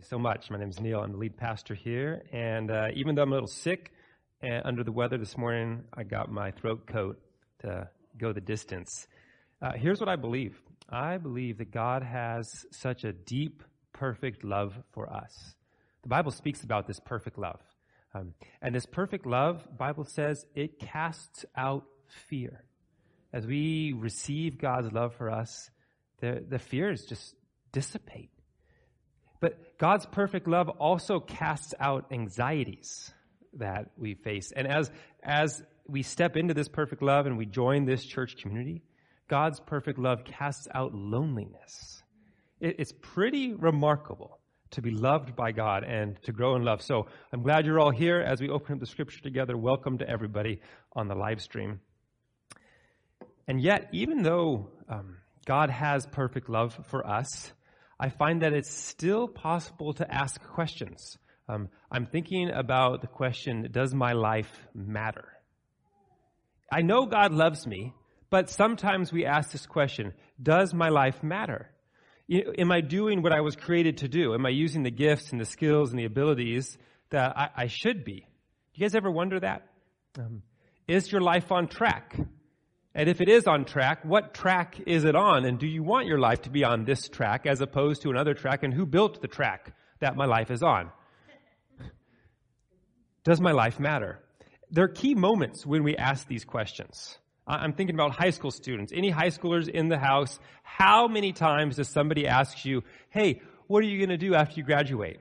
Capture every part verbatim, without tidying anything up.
so much. My name is Neil. I'm the lead pastor here. And uh, even though I'm a little sick and under the weather this morning, I got my throat coat to go the distance. Uh, here's what I believe. I believe that God has such a deep, perfect love for us. The Bible speaks about this perfect love. Um, and this perfect love, the Bible says, it casts out fear. As we receive God's love for us, the, the fears just dissipate. But God's perfect love also casts out anxieties that we face. And as, as we step into this perfect love and we join this church community, God's perfect love casts out loneliness. It, it's pretty remarkable to be loved by God and to grow in love. So I'm glad you're all here as we open up the scripture together. Welcome to everybody on the live stream. And yet, even though um, God has perfect love for us, I find that it's still possible to ask questions. Um, I'm thinking about the question, does my life matter? I know God loves me, but sometimes we ask this question, does my life matter? You know, am I doing what I was created to do? Am I using the gifts and the skills and the abilities that I, I should be? Do you guys ever wonder that? Um, is your life on track? And if it is on track, what track is it on? And do you want your life to be on this track as opposed to another track? And who built the track that my life is on? Does my life matter? There are key moments when we ask these questions. I'm thinking about high school students. Any high schoolers in the house, how many times does somebody ask you, hey, what are you going to do after you graduate?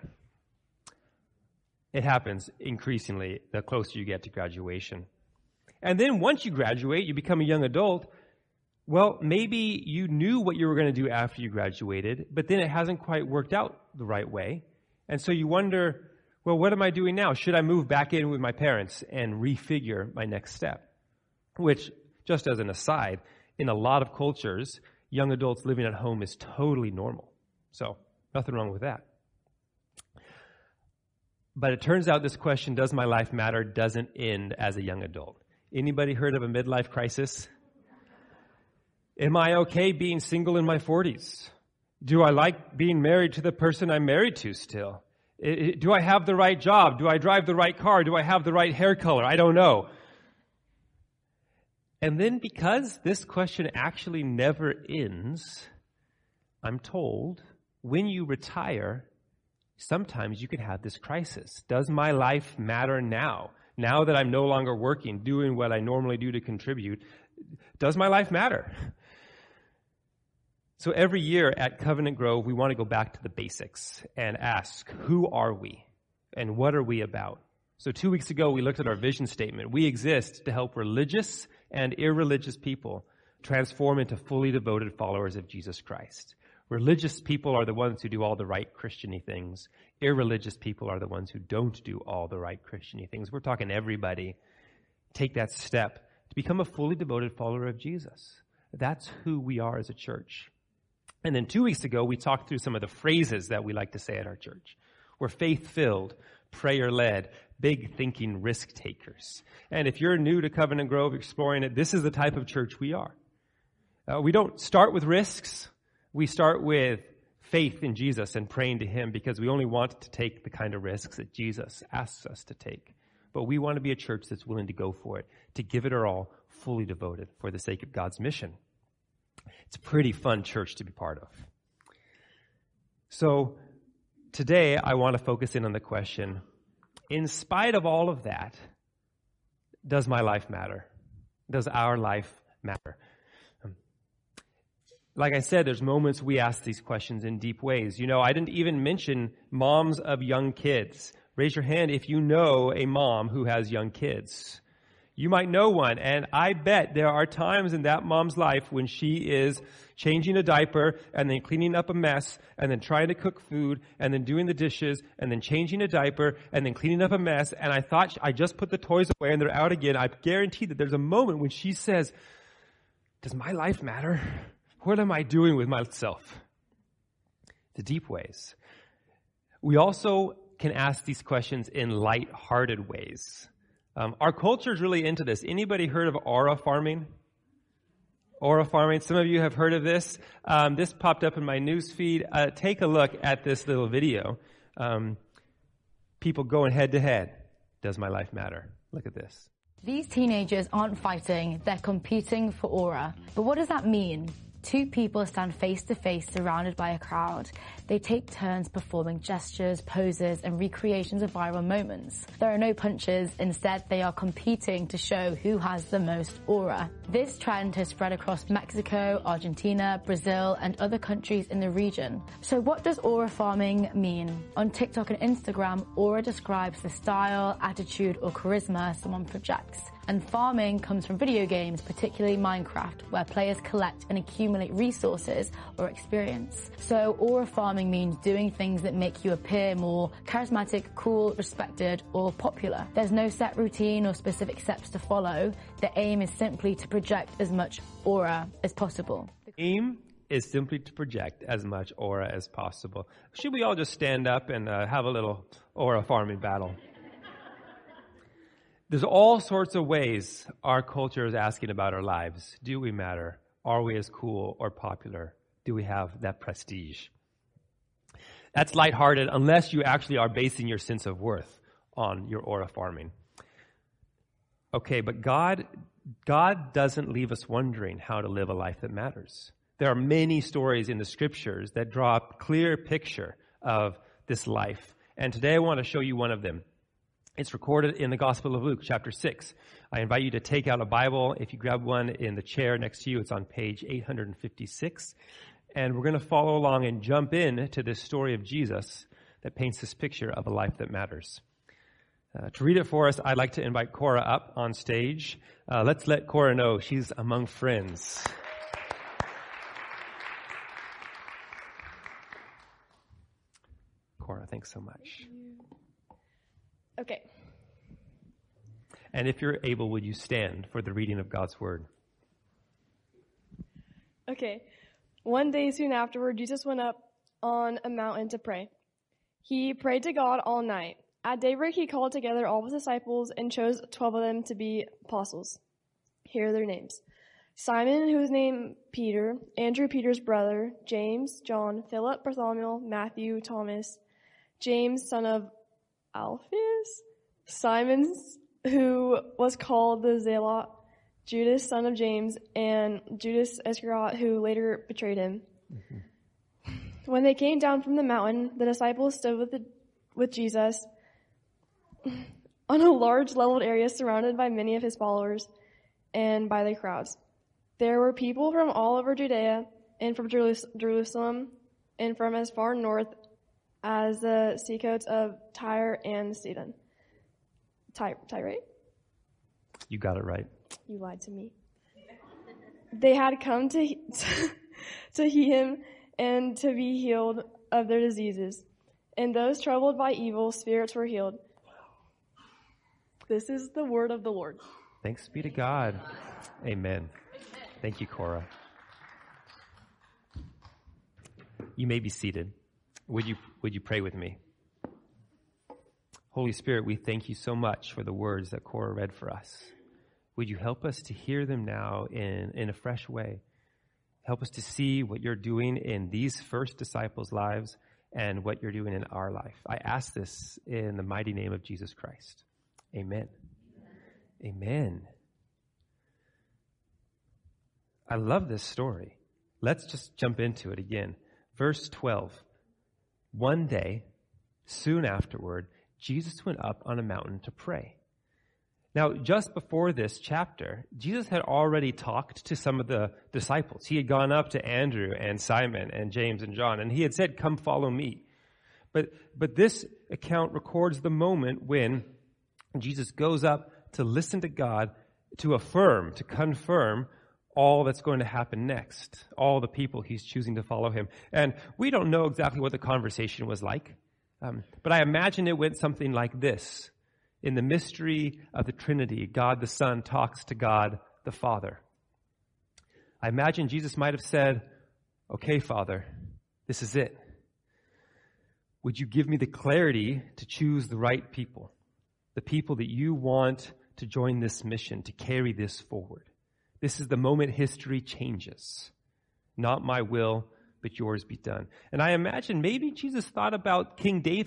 It happens increasingly the closer you get to graduation. And then once you graduate, you become a young adult. Well, maybe you knew what you were going to do after you graduated, but then it hasn't quite worked out the right way. And so you wonder, well, what am I doing now? Should I move back in with my parents and refigure my next step? Which, just as an aside, in a lot of cultures, young adults living at home is totally normal. So nothing wrong with that. But it turns out this question, does my life matter, doesn't end as a young adult. Anybody heard of a midlife crisis? Am I okay being single in my forties? Do I like being married to the person I'm married to still? Do I have the right job? Do I drive the right car? Do I have the right hair color? I don't know. And then because this question actually never ends, I'm told when you retire, sometimes you can have this crisis. Does my life matter now? Now that I'm no longer working, doing what I normally do to contribute, does my life matter? So every year at Covenant Grove, we want to go back to the basics and ask, who are we and what are we about? So two weeks ago, we looked at our vision statement. We exist to help religious and irreligious people transform into fully devoted followers of Jesus Christ. Religious people are the ones who do all the right Christian-y things. Irreligious people are the ones who don't do all the right Christian-y things. We're talking everybody. Take that step to become a fully devoted follower of Jesus. That's who we are as a church. And then two weeks ago, we talked through some of the phrases that we like to say at our church. We're faith-filled, prayer-led, big-thinking risk-takers. And if you're new to Covenant Grove, exploring it, this is the type of church we are. Uh, we don't start with risks. We start with faith in Jesus and praying to Him because we only want to take the kind of risks that Jesus asks us to take. But we want to be a church that's willing to go for it, to give it our all, fully devoted for the sake of God's mission. It's a pretty fun church to be part of. So today I want to focus in on the question, in spite of all of that, does my life matter? Does our life matter? Like I said, there's moments we ask these questions in deep ways. You know, I didn't even mention moms of young kids. Raise your hand if you know a mom who has young kids. You might know one, and I bet there are times in that mom's life when she is changing a diaper and then cleaning up a mess and then trying to cook food and then doing the dishes and then changing a diaper and then cleaning up a mess. And I thought I just put the toys away and they're out again. I guarantee that there's a moment when she says, does my life matter? What am I doing with myself? The deep ways. We also can ask these questions in light-hearted ways. Um, our culture is really into this. Anybody heard of aura farming? Aura farming. Some of you have heard of this. Um, this popped up in my news feed. Uh, take a look at this little video. Um, people going head to head. Does my life matter? Look at this. These teenagers aren't fighting, they're competing for aura. But what does that mean? Two people stand face to face surrounded by a crowd. They take turns performing gestures, poses, and recreations of viral moments. There are no punches. Instead, they are competing to show who has the most aura. This trend has spread across Mexico, Argentina, Brazil, and other countries in the region. So what does aura farming mean? On TikTok and Instagram, aura describes the style, attitude, or charisma someone projects. And farming comes from video games, particularly Minecraft, where players collect and accumulate resources or experience. So aura farming means doing things that make you appear more charismatic, cool, respected, or popular. There's no set routine or specific steps to follow. The aim is simply to project as much aura as possible. Aim is simply to project as much aura as possible. Should we all just stand up and uh, have a little aura farming battle? There's all sorts of ways our culture is asking about our lives. Do we matter? Are we as cool or popular? Do we have that prestige? That's lighthearted unless you actually are basing your sense of worth on your aura farming. Okay, but God, God doesn't leave us wondering how to live a life that matters. There are many stories in the scriptures that draw a clear picture of this life. And today I want to show you one of them. It's recorded in the Gospel of Luke, chapter six. I invite you to take out a Bible. If you grab one in the chair next to you, it's on page eight hundred fifty-six. And we're going to follow along and jump in to this story of Jesus that paints this picture of a life that matters. Uh, to read it for us, I'd like to invite Cora up on stage. Uh, let's let Cora know she's among friends. Cora, thanks so much. Okay. And if you're able, would you stand for the reading of God's word? Okay. One day soon afterward, Jesus went up on a mountain to pray. He prayed to God all night. At daybreak, he called together all his disciples and chose twelve of them to be apostles. Here are their names. Simon, who was named Peter, Andrew, Peter's brother, James, John, Philip, Bartholomew, Matthew, Thomas, James, son of Alphaeus, Simon, who was called the Zealot, Judas, son of James, and Judas Iscariot, who later betrayed him. Mm-hmm. When they came down from the mountain, the disciples stood with the, with Jesus on a large leveled area surrounded by many of his followers and by the crowds. There were people from all over Judea and from Jerusalem and from as far north as the seacoast of Tyre and Sidon. Tyre, Tyre? You got it right. You lied to me. They had come to to him and to be healed of their diseases. And those troubled by evil spirits were healed. This is the word of the Lord. Thanks be to God. Amen. Thank you, Cora. You may be seated. Would you would you pray with me? Holy Spirit, we thank you so much for the words that Cora read for us. Would you help us to hear them now in, in a fresh way? Help us to see what you're doing in these first disciples' lives and what you're doing in our life. I ask this in the mighty name of Jesus Christ. Amen. Amen. Amen. I love this story. Let's just jump into it again. Verse twelve. One day, soon afterward, Jesus went up on a mountain to pray. Now, just before this chapter, Jesus had already talked to some of the disciples. He had gone up to Andrew and Simon and James and John, and he had said, "Come follow me." But, but this account records the moment when Jesus goes up to listen to God, to affirm, to confirm all that's going to happen next, all the people he's choosing to follow him. And we don't know exactly what the conversation was like, um, but I imagine it went something like this. In the mystery of the Trinity, God the Son talks to God the Father. I imagine Jesus might have said, "Okay, Father, this is it. Would you give me the clarity to choose the right people, the people that you want to join this mission, to carry this forward? This is the moment history changes. Not my will, but yours be done." And I imagine maybe Jesus thought about King David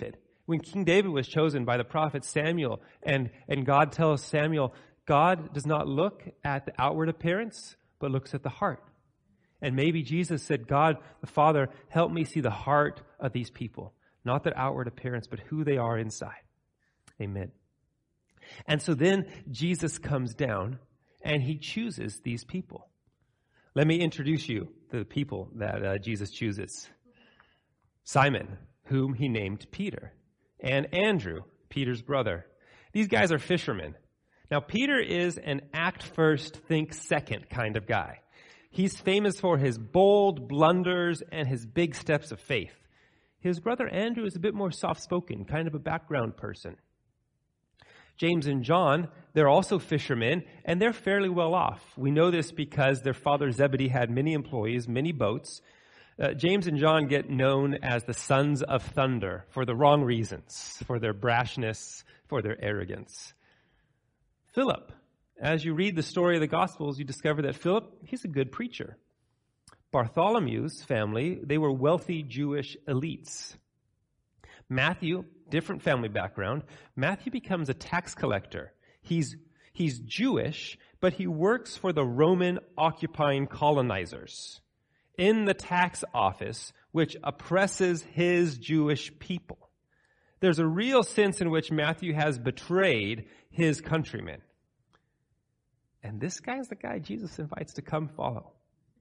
When King David was chosen by the prophet Samuel, and, and God tells Samuel, God does not look at the outward appearance, but looks at the heart. And maybe Jesus said, God, the Father, help me see the heart of these people. Not their outward appearance, but who they are inside. Amen. And so then Jesus comes down and he chooses these people. Let me introduce you to the people that uh, Jesus chooses. Simon, whom he named Peter, and Andrew, Peter's brother. These guys are fishermen. Now, Peter is an act first, think second kind of guy. He's famous for his bold blunders and his big steps of faith. His brother Andrew is a bit more soft-spoken, kind of a background person. James and John, they're also fishermen, and they're fairly well off. We know this because their father Zebedee had many employees, many boats. Uh, James and John get known as the sons of thunder for the wrong reasons, for their brashness, for their arrogance. Philip, as you read the story of the Gospels, you discover that Philip, he's a good preacher. Bartholomew's family, they were wealthy Jewish elites. Matthew, different family background. Matthew becomes a tax collector. He's, he's Jewish, but he works for the Roman occupying colonizers in the tax office, which oppresses his Jewish people. There's a real sense in which Matthew has betrayed his countrymen. And this guy is the guy Jesus invites to come follow.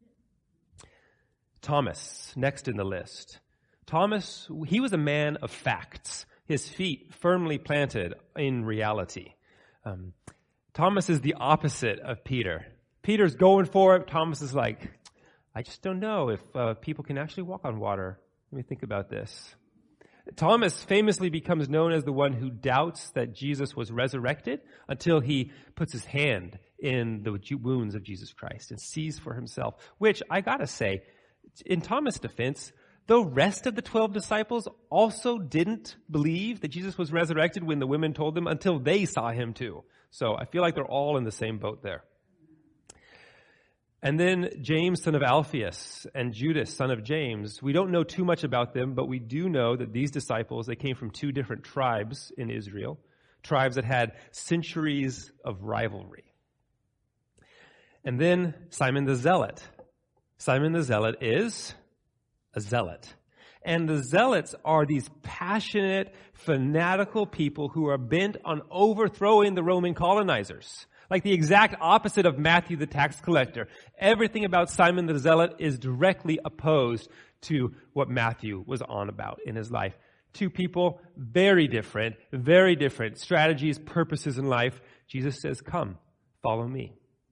Thomas, next in the list. Thomas, he was a man of facts, his feet firmly planted in reality. Um, Thomas is the opposite of Peter. Peter's going for it. Thomas is like, I just don't know if uh, people can actually walk on water. Let me think about this. Thomas famously becomes known as the one who doubts that Jesus was resurrected until he puts his hand in the wounds of Jesus Christ and sees for himself, which I gotta say, in Thomas' defense, the rest of the twelve disciples also didn't believe that Jesus was resurrected when the women told them until they saw him too. So I feel like they're all in the same boat there. And then James, son of Alphaeus, and Judas, son of James. We don't know too much about them, but we do know that these disciples, they came from two different tribes in Israel, tribes that had centuries of rivalry. And then Simon the Zealot. Simon the Zealot is a zealot. And the zealots are these passionate, fanatical people who are bent on overthrowing the Roman colonizers. Like the exact opposite of Matthew the tax collector. Everything about Simon the Zealot is directly opposed to what Matthew was on about in his life. Two people, very different, very different strategies, purposes in life. Jesus says, come, follow me.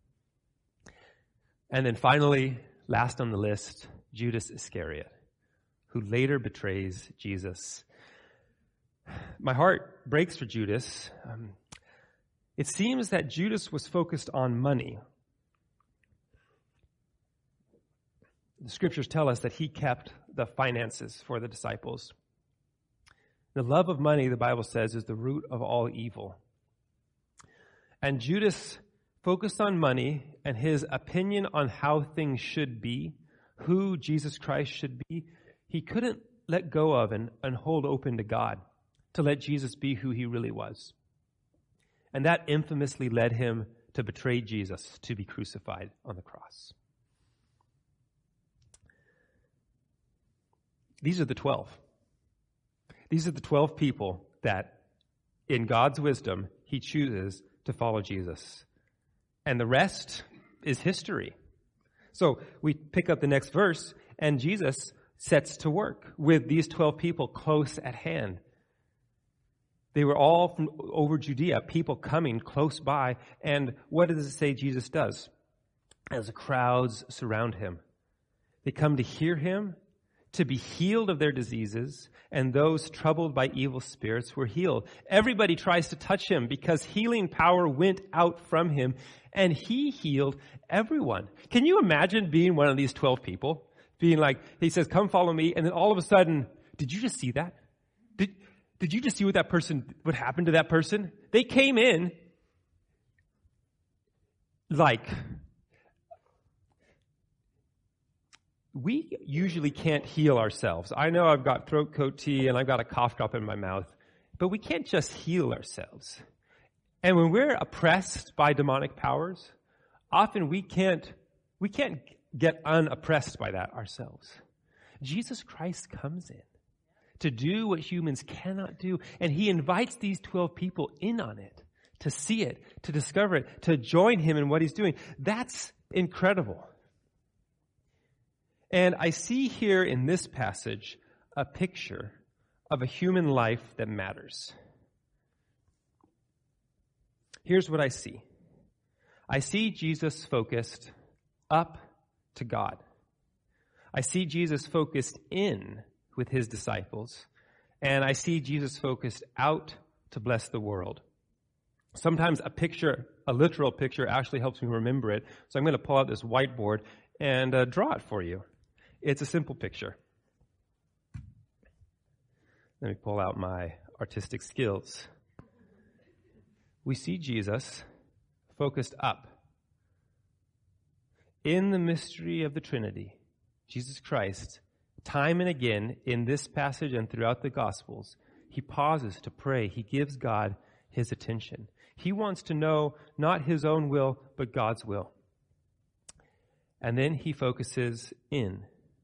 And then finally, last on the list, Judas Iscariot, who later betrays Jesus. My heart breaks for Judas. Um, It seems that Judas was focused on money. The scriptures tell us that he kept the finances for the disciples. The love of money, the Bible says, is the root of all evil. And Judas focused on money and his opinion on how things should be, who Jesus Christ should be. He couldn't let go of and, and hold open to God to let Jesus be who he really was. And that infamously led him to betray Jesus, to be crucified on the cross. These are the twelve. These are the twelve people that, in God's wisdom, he chooses to follow Jesus. And the rest is history. So we pick up the next verse, and Jesus sets to work with these twelve people close at hand. They were all from over Judea, people coming close by. And what does it say Jesus does? As the crowds surround him, they come to hear him, to be healed of their diseases, and those troubled by evil spirits were healed. Everybody tries to touch him because healing power went out from him, and he healed everyone. Can you imagine being one of these twelve people? Being like, he says, come follow me, and then all of a sudden, did you just see that? Did Did you just see what that person, what happened to that person? They came in like, we usually can't heal ourselves. I know I've got throat coat tea and I've got a cough drop in my mouth, but we can't just heal ourselves. And when we're oppressed by demonic powers, often we can't, we can't get unoppressed by that ourselves. Jesus Christ comes in to do what humans cannot do, and he invites these twelve people in on it, to see it, to discover it, to join him in what he's doing. That's incredible. And I see here in this passage a picture of a human life that matters. Here's what I see. I see Jesus focused up to God. I see Jesus focused in with his disciples, and I see Jesus focused out to bless the world. Sometimes a picture, a literal picture, actually helps me remember it. So I'm going to pull out this whiteboard and uh, draw it for you. It's a simple picture. Let me pull out my artistic skills. We see Jesus focused up. In the mystery of the Trinity, Jesus Christ, time and again in this passage and throughout the Gospels, he pauses to pray. He gives God his attention. He wants to know not his own will, but God's will. And then he focuses in.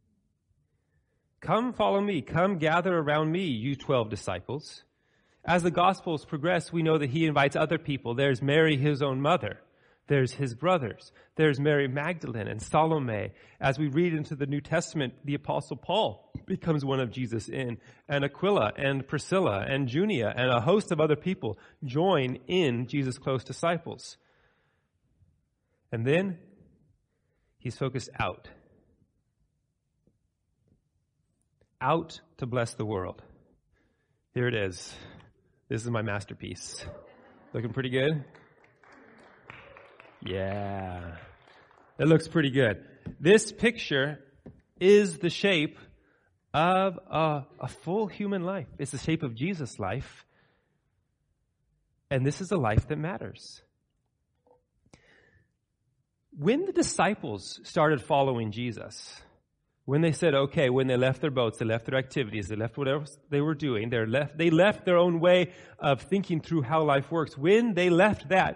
Come follow me. Come gather around me, you twelve disciples. As the Gospels progress, we know that he invites other people. There's Mary, his own mother. There's his brothers. There's Mary Magdalene and Salome. As we read into the New Testament, the Apostle Paul becomes one of Jesus in, and Aquila and Priscilla and Junia and a host of other people join in Jesus' close disciples. And then he's focused out. Out to bless the world. Here it is. This is my masterpiece. Looking pretty good? Yeah, it looks pretty good. This picture is the shape of a, a full human life. It's the shape of Jesus' life. And this is a life that matters. When the disciples started following Jesus, when they said, okay, when they left their boats, they left their activities, they left whatever they were doing, they left, they left their own way of thinking through how life works. When they left that,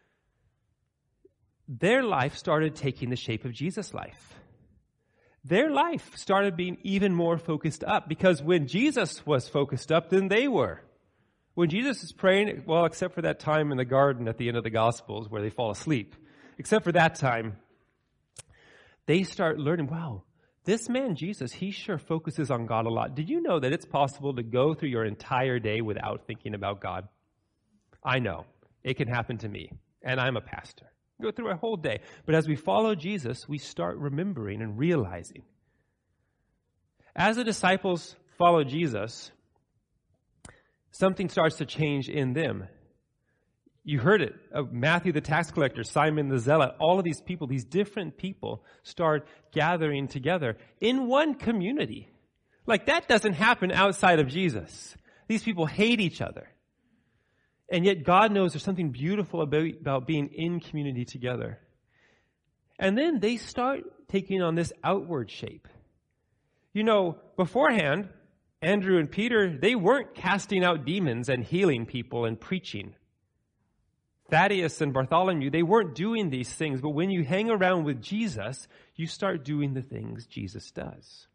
their life started taking the shape of Jesus' life. Their life started being even more focused up, because when Jesus was focused up, then they were. When Jesus is praying, well, except for that time in the garden at the end of the Gospels where they fall asleep, except for that time, they start learning, wow, this man Jesus, he sure focuses on God a lot. Did you know that it's possible to go through your entire day without thinking about God? I know. It can happen to me, and I'm a pastor. Go through a whole day. But as we follow Jesus, we start remembering and realizing. As the disciples follow Jesus, something starts to change in them. You heard it. Uh, Matthew the tax collector, Simon the zealot, all of these people, these different people start gathering together in one community. Like, that doesn't happen outside of Jesus. These people hate each other. And yet God knows there's something beautiful about, about being in community together. And then they start taking on this outward shape. You know, beforehand, Andrew and Peter, they weren't casting out demons and healing people and preaching. Thaddeus and Bartholomew, they weren't doing these things. But when you hang around with Jesus, you start doing the things Jesus does.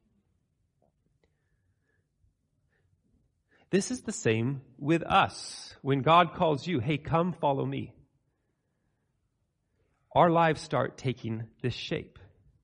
This is the same with us. When God calls you, hey, come follow me, our lives start taking this shape.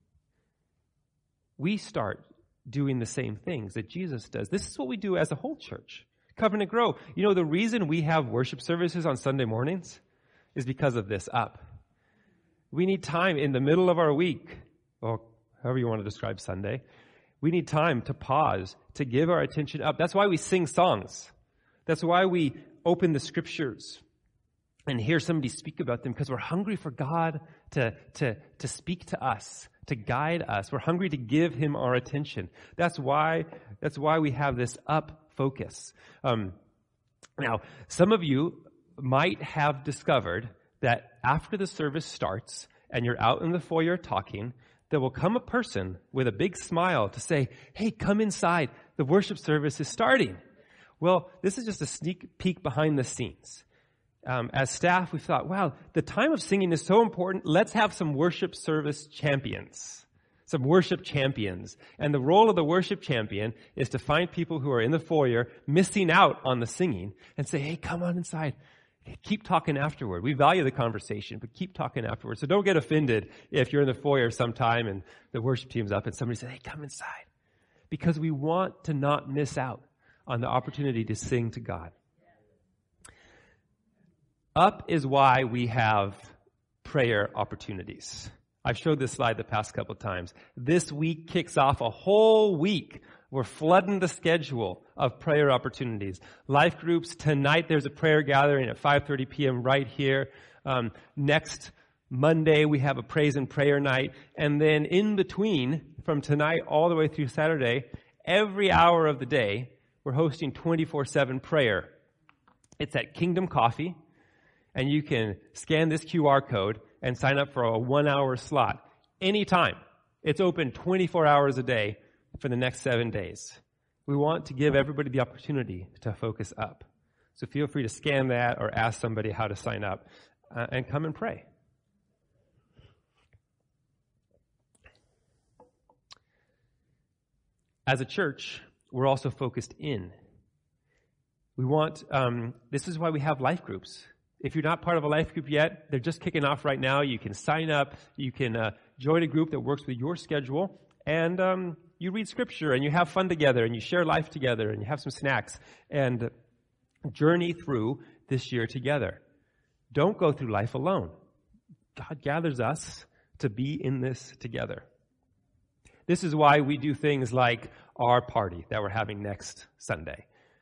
We start doing the same things that Jesus does. This is what we do as a whole church. Covenant Grow. You know, the reason we have worship services on Sunday mornings is because of this up. We need time in the middle of our week, or however you want to describe Sunday. We need time to pause, to give our attention up. That's why we sing songs. That's why we open the scriptures and hear somebody speak about them, because we're hungry for God to, to, to speak to us, to guide us. We're hungry to give him our attention. That's why, that's why we have this up focus. Um, now, some of you might have discovered that after the service starts and you're out in the foyer talking, there will come a person with a big smile to say, hey, come inside. The worship service is starting. Well, this is just a sneak peek behind the scenes. Um, as staff, we thought, wow, the time of singing is so important. Let's have some worship service champions, some worship champions. And the role of the worship champion is to find people who are in the foyer missing out on the singing and say, hey, come on inside. Keep talking afterward. We value the conversation, but keep talking afterward. So don't get offended if you're in the foyer sometime and the worship team's up and somebody says, hey, come inside. Because we want to not miss out on the opportunity to sing to God. Up is why we have prayer opportunities. I've showed this slide the past couple of times. This week kicks off a whole week. We're flooding the schedule of prayer opportunities. Life groups, tonight there's a prayer gathering at five thirty p.m. right here. Um, next Monday we have a praise and prayer night. And then in between, from tonight all the way through Saturday, every hour of the day, we're hosting twenty-four seven prayer. It's at Kingdom Coffee. And you can scan this Q R code and sign up for a one-hour slot anytime. It's open twenty-four hours a day for the next seven days. We want to give everybody the opportunity to focus up. So feel free to scan that or ask somebody how to sign up uh, and come and pray. As a church, we're also focused in. We want, um, this is why we have life groups. If you're not part of a life group yet, they're just kicking off right now. You can sign up. You can uh, join a group that works with your schedule. And um, you read scripture and you have fun together and you share life together and you have some snacks and journey through this year together. Don't go through life alone. God gathers us to be in this together. This is why we do things like our party that we're having next Sunday.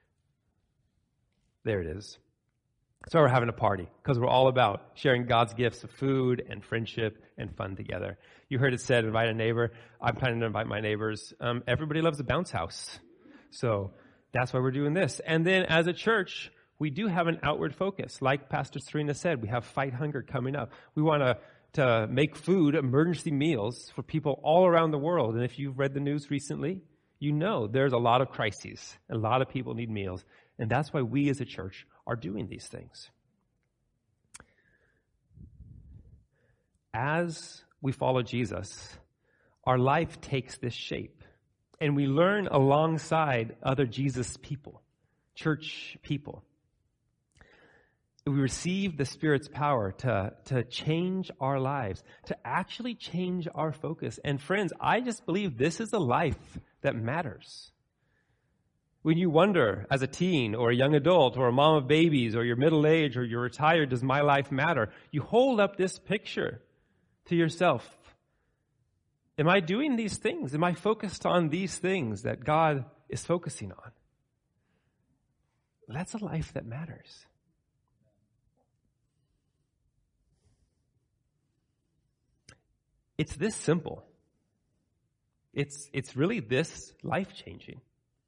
There it is. So we're having a party because we're all about sharing God's gifts of food and friendship and fun together. You heard it said, invite a neighbor. I'm planning to invite my neighbors. Um, everybody loves a bounce house. So that's why we're doing this. And then as a church, we do have an outward focus. Like Pastor Serena said, we have Fight Hunger coming up. We want to to make food, emergency meals for people all around the world. And if you've read the news recently, you know there's a lot of crises. A lot of people need meals. And that's why we as a church are doing these things. As we follow Jesus, our life takes this shape. And we learn alongside other Jesus people, church people. We receive the Spirit's power to, to change our lives, to actually change our focus. And friends, I just believe this is a life that matters. When you wonder as a teen or a young adult or a mom of babies or you're middle aged or you're retired, does my life matter? You hold up this picture to yourself. Am I doing these things? Am I focused on these things that God is focusing on? That's a life that matters. It's this simple. It's, it's really this life-changing.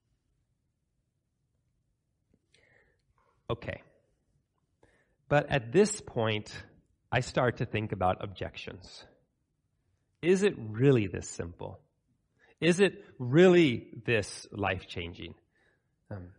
Okay. But at this point, I start to think about objections. Is it really this simple? Is it really this life-changing? Um,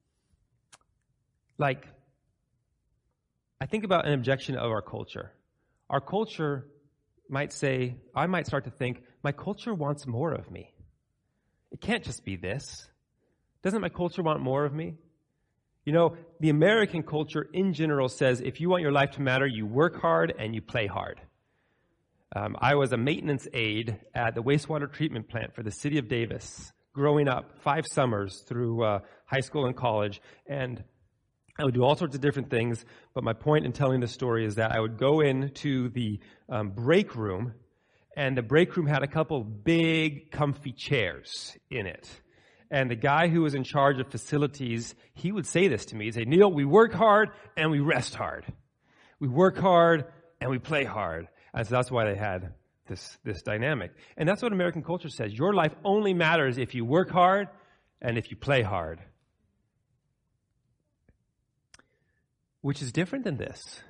like, I think about an objection of our culture. Our culture might say, I might start to think, my culture wants more of me. It can't just be this. Doesn't my culture want more of me? You know, the American culture in general says if you want your life to matter, you work hard and you play hard. Um, I was a maintenance aide at the wastewater treatment plant for the city of Davis growing up, five summers through uh, high school and college, and I would do all sorts of different things, but my point in telling this story is that I would go into the um, break room, and the break room had a couple big, comfy chairs in it. And the guy who was in charge of facilities, he would say this to me. He'd say, Neil, we work hard and we rest hard. We work hard and we play hard. And so that's why they had this, this dynamic. And that's what American culture says. Your life only matters if you work hard and if you play hard. Which is different than this.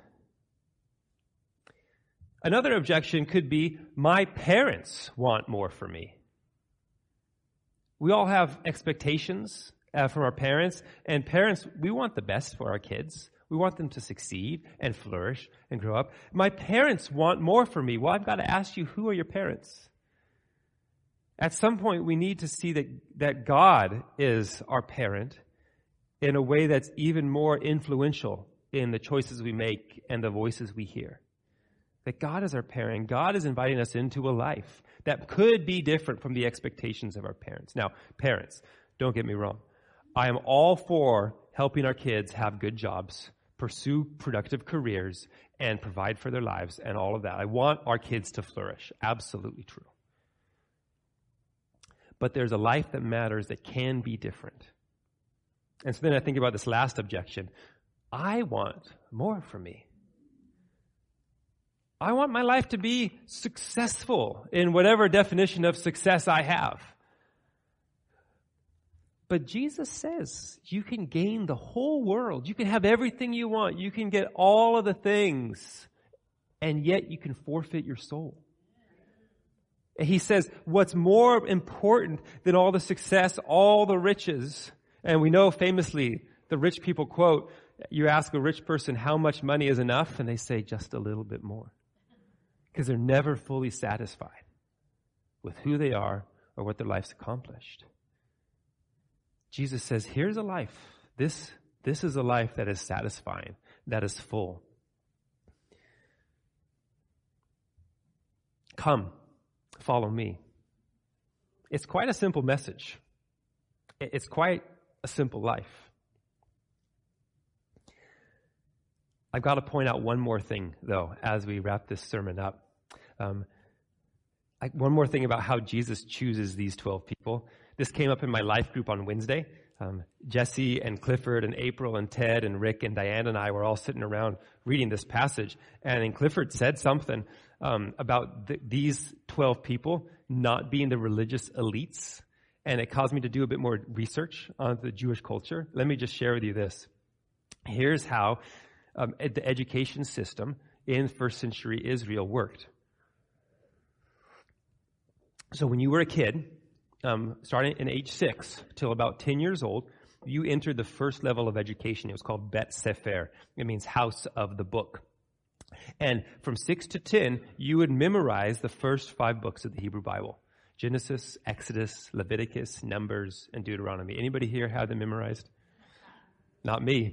Another objection could be, my parents want more for me. We all have expectations uh, from our parents. And parents, we want the best for our kids. We want them to succeed and flourish and grow up. My parents want more for me. Well, I've got to ask you, who are your parents? At some point, we need to see that, that God is our parent in a way that's even more influential in the choices we make and the voices we hear. That God is our parent. God is inviting us into a life that could be different from the expectations of our parents. Now, parents, don't get me wrong. I am all for helping our kids have good jobs, pursue productive careers, and provide for their lives and all of that. I want our kids to flourish. Absolutely true. But there's a life that matters that can be different. And so then I think about this last objection. I want more for me. I want my life to be successful in whatever definition of success I have. But Jesus says you can gain the whole world. You can have everything you want. You can get all of the things, and yet you can forfeit your soul. He says what's more important than all the success, all the riches. And we know famously the rich people quote, you ask a rich person how much money is enough, and they say just a little bit more. Because they're never fully satisfied with who they are or what their life's accomplished. Jesus says, here's a life. This, this is a life that is satisfying, that is full. Come, follow me. It's quite a simple message. It's quite a simple life. I've got to point out one more thing, though, as we wrap this sermon up. Um, I, one more thing about how Jesus chooses these twelve people. This came up in my life group on Wednesday. Um, Jesse and Clifford and April and Ted and Rick and Diane and I were all sitting around reading this passage. And then Clifford said something um, about th- these twelve people not being the religious elites. And it caused me to do a bit more research on the Jewish culture. Let me just share with you this. Here's how Um, the education system in first century Israel worked. So when you were a kid, um, starting in age six till about ten years old, you entered the first level of education. It was called Bet Sefer. It means house of the book. And from six to ten, you would memorize the first five books of the Hebrew Bible. Genesis, Exodus, Leviticus, Numbers, and Deuteronomy. Anybody here have them memorized? Not me.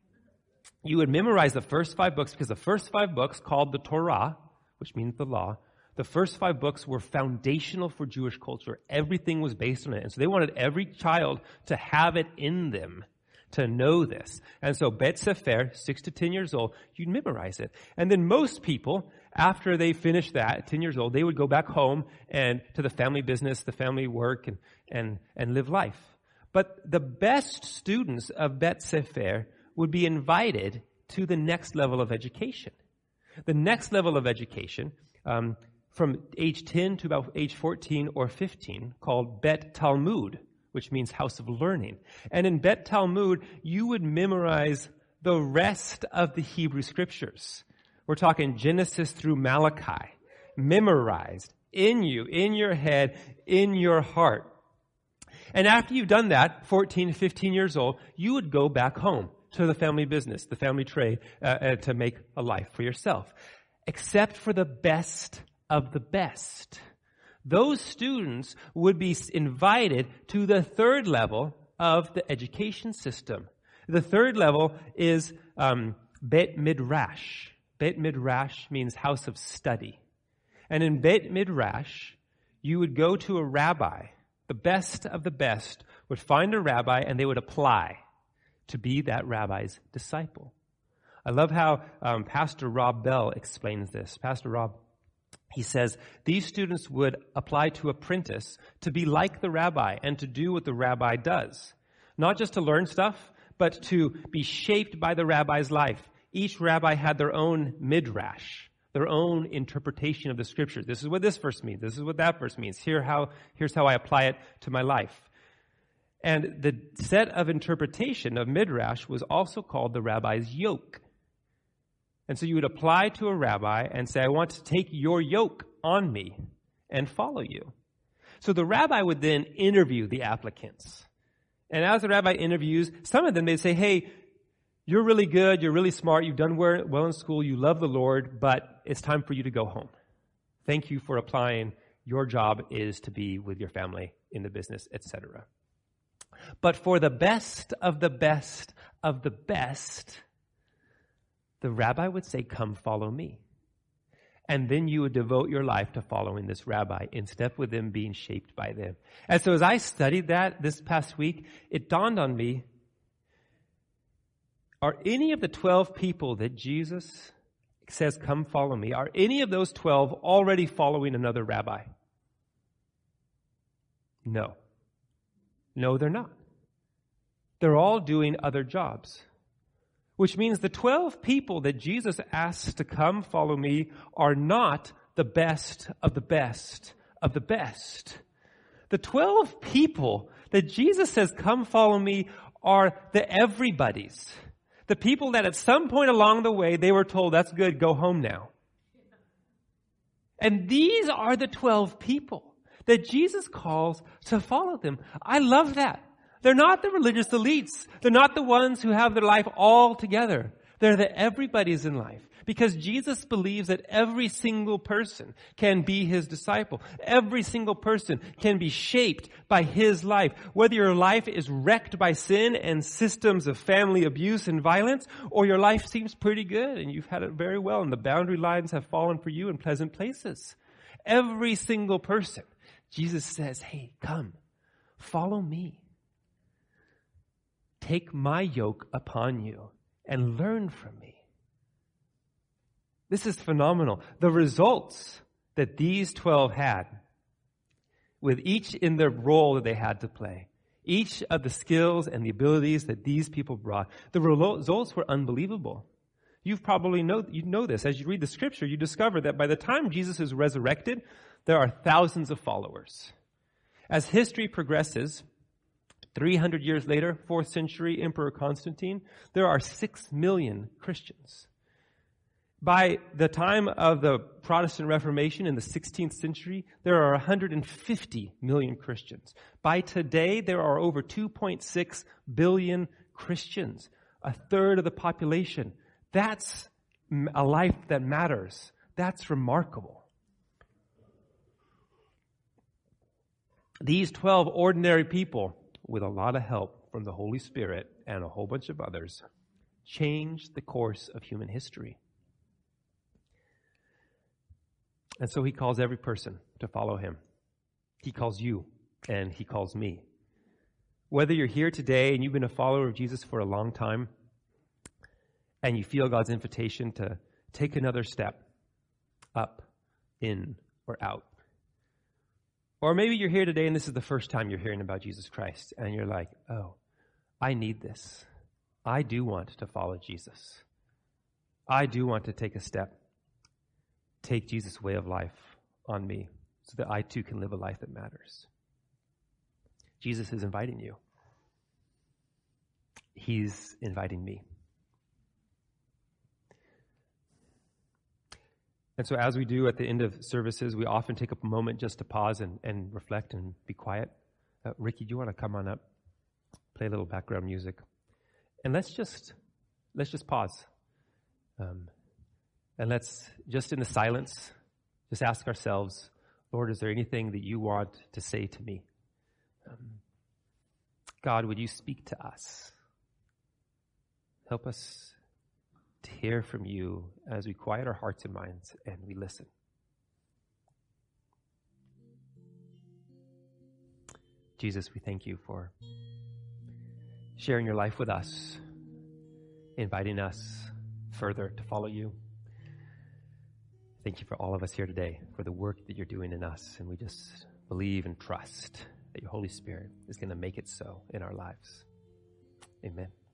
You would memorize the first five books because the first five books, called the Torah, which means the law, the first five books were foundational for Jewish culture. Everything was based on it. And so they wanted every child to have it in them, to know this. And so Bet Sefer, six to ten years old, you'd memorize it. And then most people, after they finished that, ten years old, they would go back home and to the family business, the family work, and, and, and live life. But the best students of Bet Sefer would be invited to the next level of education. The next level of education, um, from age ten to about age fourteen or fifteen, called Bet Talmud, which means house of learning. And in Bet Talmud, you would memorize the rest of the Hebrew scriptures. We're talking Genesis through Malachi, memorized in you, in your head, in your heart. And after you've done that, fourteen, fifteen years old, you would go back home to the family business, the family trade, uh, uh, to make a life for yourself. Except for the best of the best. Those students would be invited to the third level of the education system. The third level is um, Bet Midrash. Bet Midrash means house of study. And in Bet Midrash, you would go to a rabbi. The best of the best would find a rabbi and they would apply to be that rabbi's disciple. I love how um, Pastor Rob Bell explains this. Pastor Rob, he says, these students would apply to apprentice to be like the rabbi and to do what the rabbi does. Not just to learn stuff, but to be shaped by the rabbi's life. Each rabbi had their own midrash, their own interpretation of the scriptures. This is what this verse means. This is what that verse means. Here how, here's how I apply it to my life. And the set of interpretation of midrash was also called the rabbi's yoke. And so you would apply to a rabbi and say, I want to take your yoke on me and follow you. So the rabbi would then interview the applicants. And as the rabbi interviews, some of them, they say, hey, you're really good, you're really smart, you've done well in school, you love the Lord, but it's time for you to go home. Thank you for applying. Your job is to be with your family in the business, et cetera. But for the best of the best of the best, the rabbi would say, come follow me. And then you would devote your life to following this rabbi in step with them, being shaped by them. And so as I studied that this past week, it dawned on me, are any of the twelve people that Jesus says, come follow me, are any of those twelve already following another rabbi? No. No, they're not. They're all doing other jobs. Which means the twelve people that Jesus asks to come follow me are not the best of the best of the best. The twelve people that Jesus says, come follow me, are the everybody's. The people that at some point along the way, they were told, that's good, go home now. And these are the twelve people that Jesus calls to follow them. I love that. They're not the religious elites. They're not the ones who have their life all together. They're the everybody's in life. Because Jesus believes that every single person can be his disciple. Every single person can be shaped by his life. Whether your life is wrecked by sin and systems of family abuse and violence, or your life seems pretty good and you've had it very well and the boundary lines have fallen for you in pleasant places. Every single person, Jesus says, hey, come, follow me. Take my yoke upon you and learn from me. This is phenomenal. The results that these twelve had, with each in their role that they had to play, each of the skills and the abilities that these people brought, the results were unbelievable. You've probably know, you know this. As you read the scripture, you discover that by the time Jesus is resurrected, there are thousands of followers. As history progresses, three hundred years later, fourth century, Emperor Constantine, there are six million Christians. By the time of the Protestant Reformation in the sixteenth century, there are one hundred fifty million Christians. By today, there are over two point six billion Christians, a third of the population. That's a life that matters. That's remarkable. These twelve ordinary people, with a lot of help from the Holy Spirit and a whole bunch of others, changed the course of human history. And so he calls every person to follow him. He calls you, and he calls me. Whether you're here today and you've been a follower of Jesus for a long time, and you feel God's invitation to take another step up, in, or out. Or maybe you're here today and this is the first time you're hearing about Jesus Christ, and you're like, oh, I need this. I do want to follow Jesus. I do want to take a step. Take Jesus' way of life on me so that I too can live a life that matters. Jesus is inviting you. He's inviting me. And so as we do at the end of services, we often take up a moment just to pause and, and reflect and be quiet. Uh, Ricky, do you want to come on up? Play a little background music. And let's just, let's just pause. Um, And let's, just in the silence, just ask ourselves, Lord, is there anything that you want to say to me? Um, God, would you speak to us? Help us to hear from you as we quiet our hearts and minds and we listen. Jesus, we thank you for sharing your life with us, inviting us further to follow you. Thank you for all of us here today, for the work that you're doing in us. And we just believe and trust that your Holy Spirit is going to make it so in our lives. Amen.